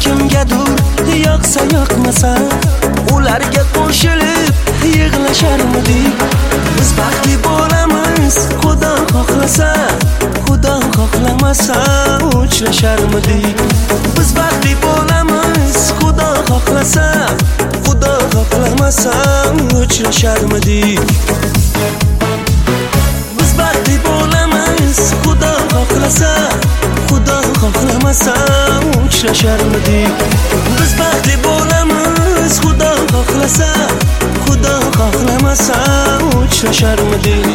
kimgadir yoqsa yoqmasa ularga qo'shilib yig'lasharmidik. Biz baxtli bo'lamiz, Xudo xohlasa, Xudo xohlamasa uchrasharmidik. Biz baxtli bo'lamiz, Xudo xohlasa, Xudo xohlamasa uchrasharmidik. Biz baxtli bo'lamiz, Xudo xohlasa, Xudo xohlamasa uchrasharmidik. Biz baxtli bo'lamiz, Xudo xohlasa, Xudo xohlamasa uchrasharmidik.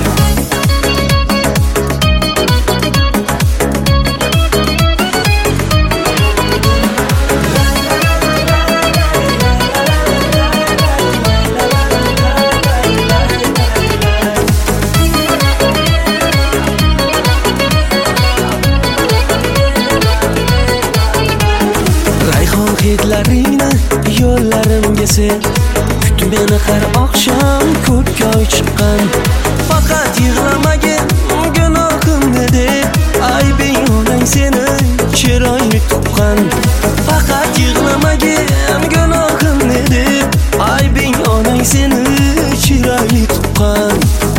Hidlaringni yo'llarimga sen kut meni har oqshom ko'kka chiqqan. Faqat yig'lamagin gunohimni deb aybing onang seni chiroyli tuqqan. Faqat yig'lamagin gunohimni deb aybing onang seni chiroyli tuqqan.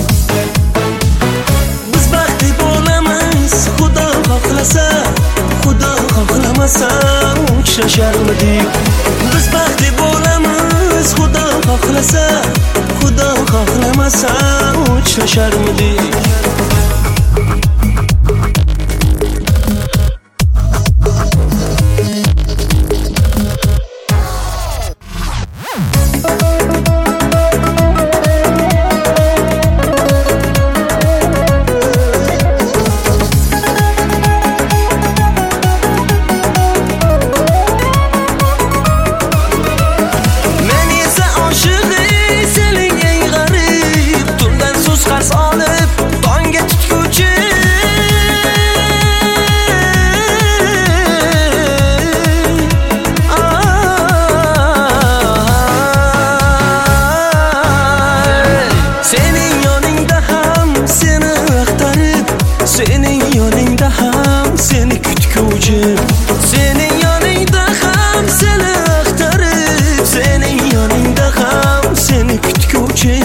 Biz baxtli bo'lamiz, Xudo xohlasa, Xudo xohlamasa uchrasharmidik. Biz baxtli bo'lamiz, Xudo xohlasa, Xudo xohlamasa uchrasharmidik. Senin yoningda ham seni kutguvchi, sening yoningda ham seni axtarib, sening yoningda ham seni kutguvchi.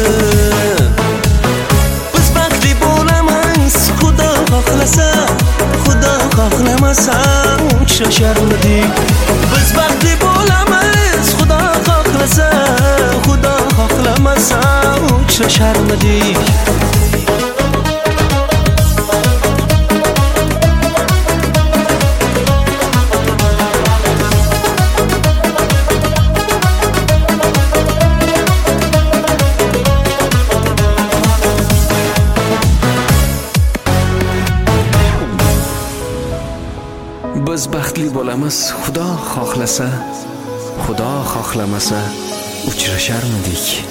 Biz baxtli bo'lamiz, Xudo xohlasa, Xudo xohlamasa uchrasharmidik. Biz baxtli bo'lamiz, Xudo xohlasa, Xudo xohlamasa uchrasharmidik. Biz baxtli bo'lamiz, Xudo xohlasa, Xudo xohlamasa uchrasharmidik.